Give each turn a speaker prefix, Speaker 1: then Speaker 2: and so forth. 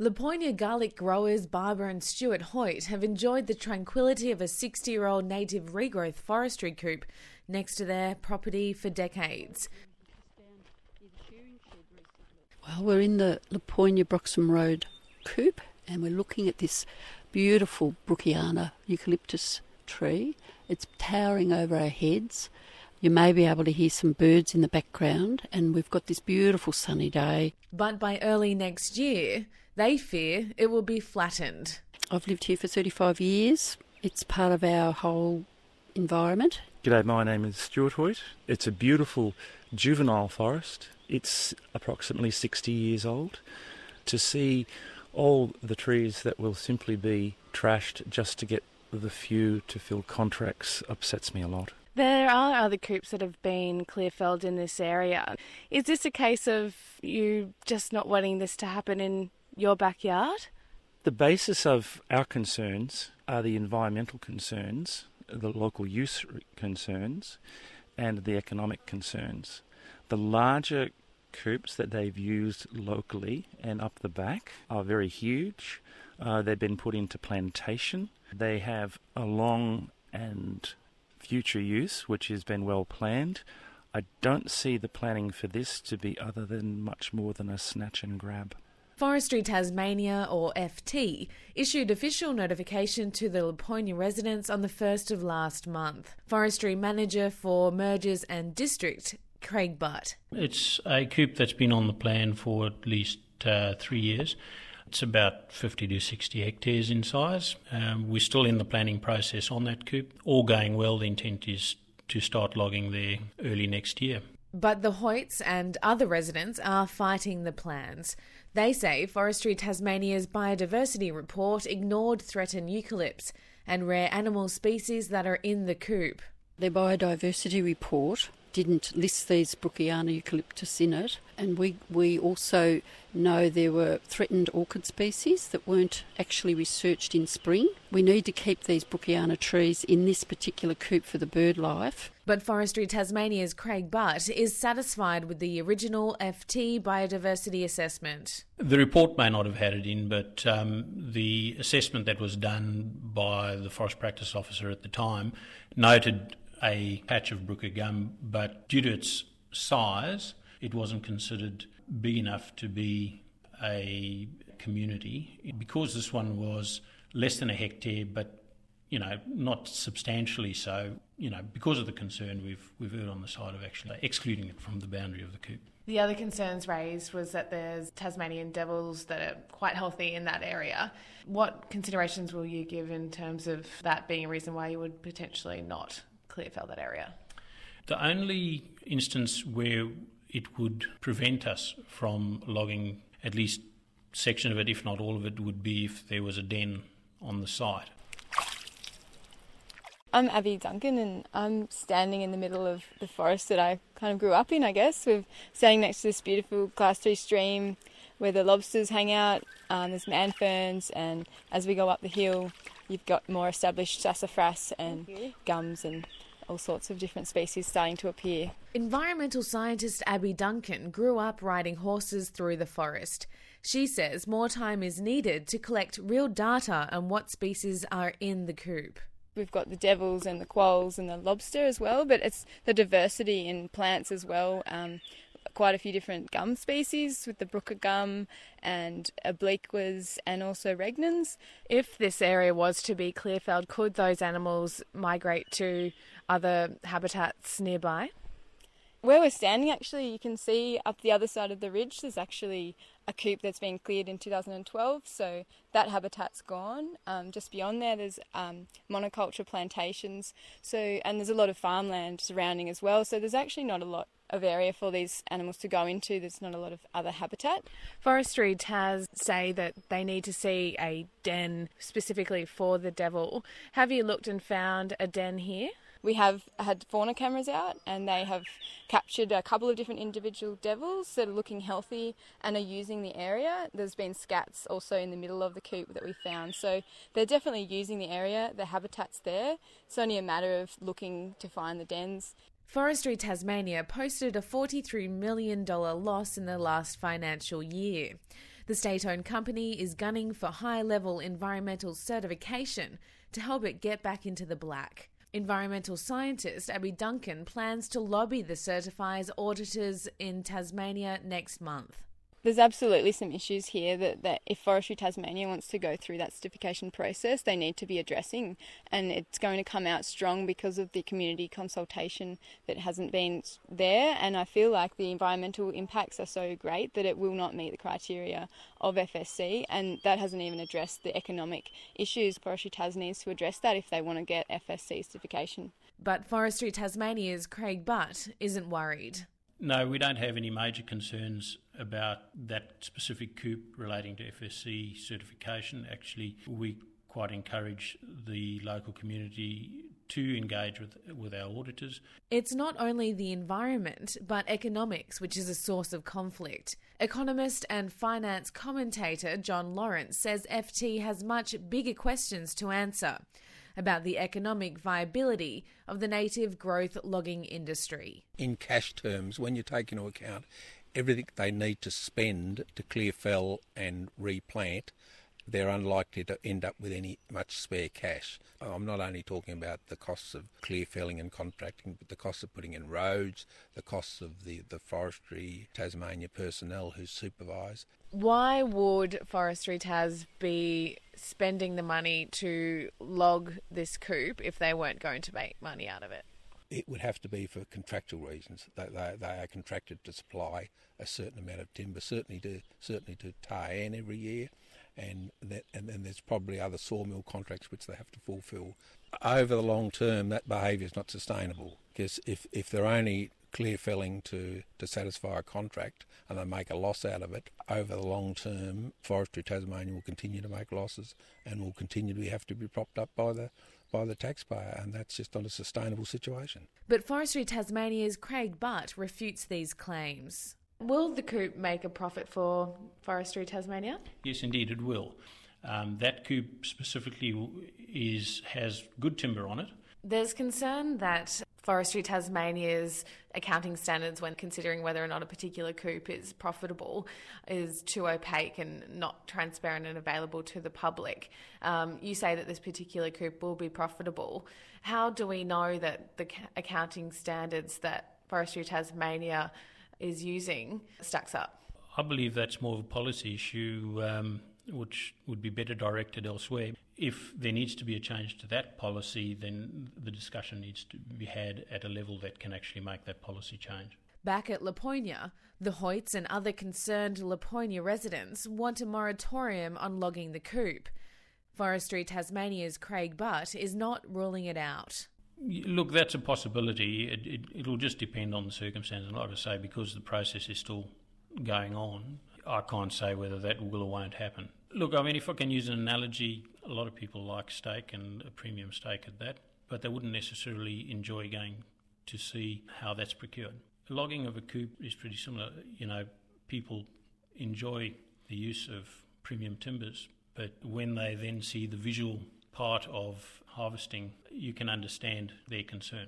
Speaker 1: Laponia garlic growers Barbara and Stuart Hoyt have enjoyed the tranquility of a 60-year-old native regrowth forestry coupe next to their property for decades.
Speaker 2: Well, we're in the Laponia Broxham Road coupe and we're looking at this beautiful Brookiana eucalyptus tree. It's towering over our heads. You may be able to hear some birds in the background, and we've got this beautiful sunny day.
Speaker 1: But by early next year, they fear it will be flattened.
Speaker 2: I've lived here for 35 years. It's part of our whole environment.
Speaker 3: G'day, my name is Stuart Hoyt. It's a beautiful juvenile forest. It's approximately 60 years old. To see all the trees that will simply be trashed just to get the few to fill contracts upsets me a lot.
Speaker 4: There are other coupes that have been clear-felled in this area. Is this a case of you just not wanting this to happen in your backyard?
Speaker 3: The basis of our concerns are the environmental concerns, the local use concerns, and the economic concerns. The larger coupes that they've used locally and up the back are very huge. They've been put into plantation. They have a long and future use, which has been well planned. I don't see the planning for this to be other than much more than a snatch and grab.
Speaker 1: Forestry Tasmania, or FT, issued official notification to the Laponia residents on the 1st of last month. Forestry Manager for Mergers and District, Craig Butt.
Speaker 5: It's a coupe that's been on the plan for at least 3 years. It's about 50 to 60 hectares in size. We're still in the planning process on that coupe. All going well, the intent is to start logging there early next year.
Speaker 1: But the Hoyts and other residents are fighting the plans. They say Forestry Tasmania's biodiversity report ignored threatened eucalypts and rare animal species that are in the coupe.
Speaker 2: Their biodiversity report didn't list these Brookiana eucalyptus in it, and we also know there were threatened orchid species that weren't actually researched in spring. We need to keep these Brookiana trees in this particular coupe for the bird life.
Speaker 1: But Forestry Tasmania's Craig Butt is satisfied with the original FT biodiversity assessment.
Speaker 5: The report may not have had it in, but the assessment that was done by the Forest Practice Officer at the time noted a patch of Brooker gum, but due to its size, it wasn't considered big enough to be a community. Because this one was less than a hectare, but not substantially so, because of the concern, we've erred on the side of actually excluding it from the boundary of the coupe.
Speaker 4: The other concerns raised was that there's Tasmanian devils that are quite healthy in that area. What considerations will you give in terms of that being a reason why you would potentially not clear-fell that area?
Speaker 5: The only instance where it would prevent us from logging at least a section of it, if not all of it, would be if there was a den on the site.
Speaker 6: I'm Abby Duncan and I'm standing in the middle of the forest that I kind of grew up in, I guess. We're standing next to this beautiful Class 3 stream where the lobsters hang out. There's man ferns, and as we go up the hill, you've got more established sassafras and gums and all sorts of different species starting to appear.
Speaker 1: Environmental scientist Abby Duncan grew up riding horses through the forest. She says more time is needed to collect real data on what species are in the coupe.
Speaker 6: We've got the devils and the quolls and the lobster as well, but it's the diversity in plants as well. Quite a few different gum species with the Brooker gum and obliquas and also regnans.
Speaker 4: If this area was to be clear-felled, could those animals migrate to other habitats nearby?
Speaker 6: Where we're standing, actually, you can see up the other side of the ridge, there's actually a coupe that's been cleared in 2012, so that habitat's gone. Just beyond there, there's monoculture plantations, and there's a lot of farmland surrounding as well, so there's actually not a lot of area for these animals to go into. There's not a lot of other habitat.
Speaker 4: Forestry Tas say that they need to see a den specifically for the devil. Have you looked and found a den here?
Speaker 6: We have had fauna cameras out and they have captured a couple of different individual devils that are looking healthy and are using the area. There's been scats also in the middle of the coupe that we found. So they're definitely using the area, the habitat's there. It's only a matter of looking to find the dens.
Speaker 1: Forestry Tasmania posted a $43 million loss in the last financial year. The state-owned company is gunning for high-level environmental certification to help it get back into the black. Environmental scientist Abby Duncan plans to lobby the certifiers auditors in Tasmania next month.
Speaker 6: There's absolutely some issues here that if Forestry Tasmania wants to go through that certification process, they need to be addressing, and it's going to come out strong because of the community consultation that hasn't been there, and I feel like the environmental impacts are so great that it will not meet the criteria of FSC, and that hasn't even addressed the economic issues. Forestry Tas needs to address that if they want to get FSC certification.
Speaker 1: But Forestry Tasmania's Craig Butt isn't worried.
Speaker 5: No, we don't have any major concerns about that specific coupe relating to FSC certification. Actually, we quite encourage the local community to engage with our auditors.
Speaker 1: It's not only the environment, but economics, which is a source of conflict. Economist and finance commentator John Lawrence says FT has much bigger questions to answer about the economic viability of the native growth logging industry.
Speaker 7: In cash terms, when you take into account everything they need to spend to clear fell and replant, they're unlikely to end up with any much spare cash. I'm not only talking about the costs of clear felling and contracting, but the costs of putting in roads, the costs of the Forestry Tasmania personnel who supervise.
Speaker 1: Why would Forestry Tas be spending the money to log this coupe if they weren't going to make money out of it?
Speaker 7: It would have to be for contractual reasons. They are contracted to supply a certain amount of timber, certainly to Tayan every year, and then there's probably other sawmill contracts which they have to fulfil. Over the long term, that behaviour is not sustainable, because if they're only clear felling to satisfy a contract and they make a loss out of it, over the long term, Forestry Tasmania will continue to make losses and will continue to have to be propped up by the taxpayer, and that's just not a sustainable situation.
Speaker 1: But Forestry Tasmania's Craig Butt refutes these claims. Will the coupe make a profit for Forestry Tasmania?
Speaker 5: Yes, indeed it will. That coupe specifically has good timber on it.
Speaker 1: There's concern that Forestry Tasmania's accounting standards when considering whether or not a particular coupe is profitable is too opaque and not transparent and available to the public. You say that this particular coupe will be profitable. How do we know that the accounting standards that Forestry Tasmania is using stacks up?
Speaker 5: I believe that's more of a policy issue which would be better directed elsewhere. If there needs to be a change to that policy, then the discussion needs to be had at a level that can actually make that policy change.
Speaker 1: Back at Laponia, the Hoyts and other concerned Laponia residents want a moratorium on logging the coupe. Forestry Tasmania's Craig Butt is not ruling it out.
Speaker 5: Look, that's a possibility. It'll just depend on the circumstances. And like I say, because the process is still going on, I can't say whether that will or won't happen. Look, I mean, if I can use an analogy, a lot of people like steak and a premium steak at that, but they wouldn't necessarily enjoy going to see how that's procured. Logging of a coupe is pretty similar. You know, people enjoy the use of premium timbers, but when they then see the visual part of harvesting, you can understand their concern.